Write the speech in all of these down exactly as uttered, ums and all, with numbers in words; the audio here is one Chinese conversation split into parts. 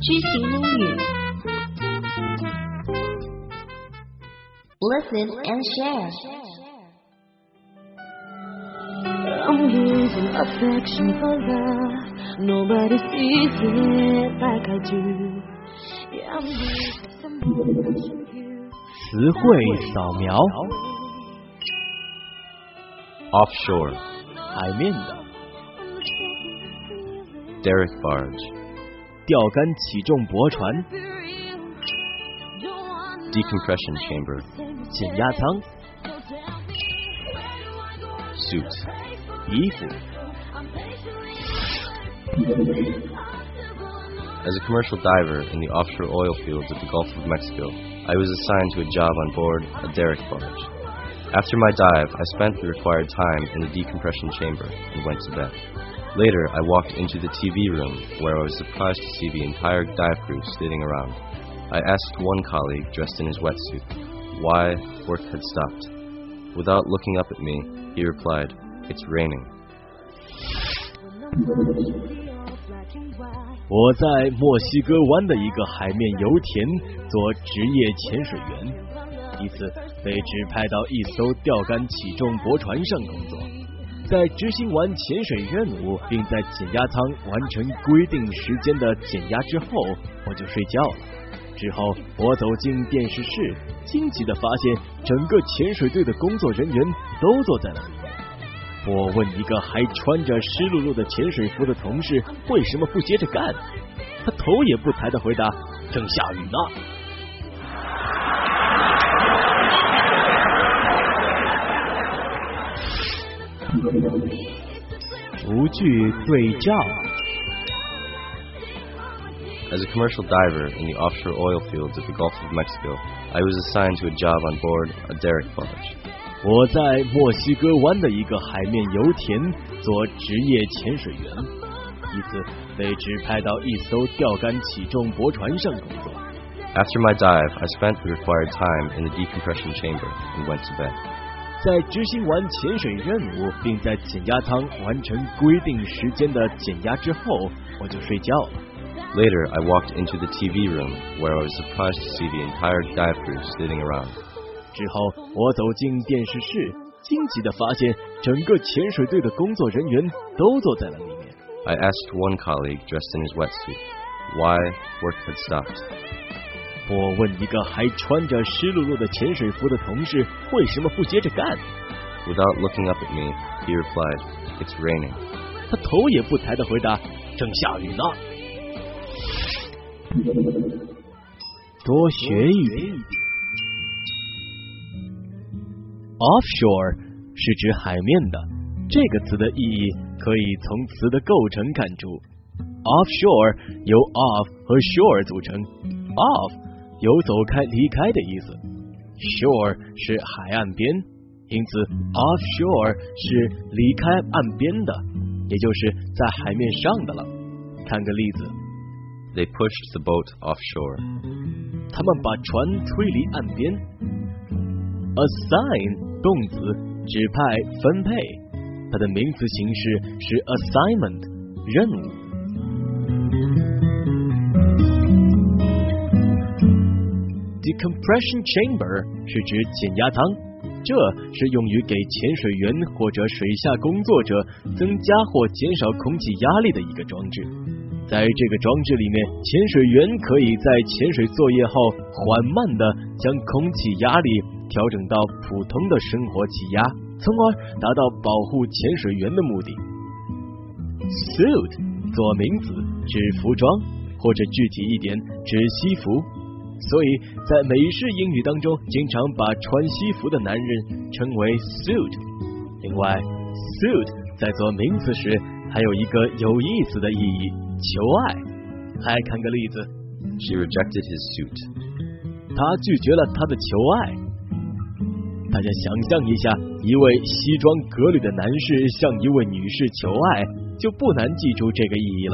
知行英语 Listen and share. I'm losing affection for love. Nobody sees it like I do. Yeah, I'm losing somebody watching you. 词汇扫描 Offshore, 海面的 derrick barge, 钓竿起重驳船 decompression chamber, 减压舱 suit, 衣服 As a commercial diver in the offshore oil fields of the Gulf of Mexico, I was assigned to a job on board a derrick barge. After my dive, I spent the required time in the decompression chamber and went to bed. Later, I walked into the T V room, where I was surprised to see the entire dive crew sitting around. I asked one colleague, dressed in his wetsuit, why work had stopped. Without looking up at me, he replied, "It's raining." 我在墨西哥湾的一个海面油田做职业潜水员，一次被指派到一艘钓竿起重驳船上工作。在执行完潜水任务，并在减压舱完成规定时间的减压之后，我就睡觉了。之后，我走进电视室，惊奇地发现整个潜水队的工作人员都坐在了里面。我问一个还穿着湿漉漉的潜水服的同事为什么不接着干，他头也不抬地回答：“正下雨呢。”无句对照 As a commercial diver in the offshore oil fields of the Gulf of Mexico, I was assigned to a job on board a derrick barge. 我在墨西哥湾的一个海面油田做职业潜水员，一次被指派到一艘钓竿起重驳船上工作。 After my dive, I spent the required time in the decompression chamber and went to bed. 在执行完潜水任务，并在减压舱完成规定时间的减压之后，我就睡觉了。 Later, I walked into the T V room, where I was surprised to see the entire dive crew sitting around. 之后，我走进电视室，惊奇地发现整个潜水队的工作人员都坐在了里面。 I asked one colleague, dressed in his wetsuit, why work had stopped. 我问一个还穿着湿漉漉的潜水服的同事为什么不接着干。 Without looking up at me, he replied, "It's raining." 他头也不抬地回答：“正下雨呢。”多学一点。Offshore 是指海面的，这个词的意义可以从词的构成看出。Offshore 由 off 和 shore 组成 ，off 有走开、离开的意思 ，shore 是海岸边，因此 offshore 是离开岸边的，也就是在海面上的了。看个例子 They pushed the boat offshore. 他们把船推离岸边。Assign 动词指派、分配，它的名词形式是 assignment 任务。Decompression chamber 是指减压舱，这是用于给潜水员或者水下工作者增加或减少空气压力的一个装置。在这个装置里面，潜水员可以在潜水作业后缓慢地将空气压力调整到普通的生活气压，从而达到保护潜水员的目的。Suit 做名词指服装，或者具体一点指西服，所以在美式英语当中经常把穿西服的男人称为 suit。 另外 suit 在做名词时还有一个有意思的意义，求爱。还看个例子 She rejected his suit. 他拒绝了他的求爱。大家想象一下，一位西装革履的男士向一位女士求爱，就不难记住这个意义了。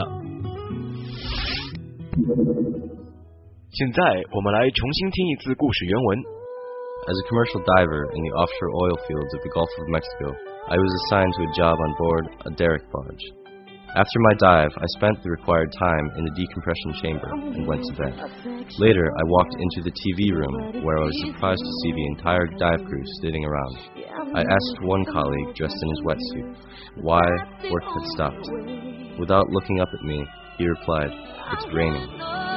现在我们来重新听一次故事原文。 As a commercial diver in the offshore oil fields of the Gulf of Mexico, I was assigned to a job on board a derrick barge. After my dive, I spent the required time in the decompression chamber and went to bed. Later, I walked into the T V room where I was surprised to see the entire dive crew sitting around. I asked one colleague dressed in his wetsuit why work had stopped. Without looking up at me, he replied, "It's raining."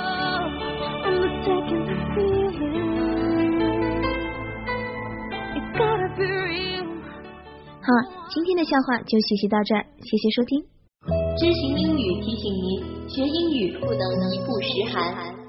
好，今天的笑话就学习到这儿，谢谢收听。 知行英语提醒您，学英语不能一步十韩。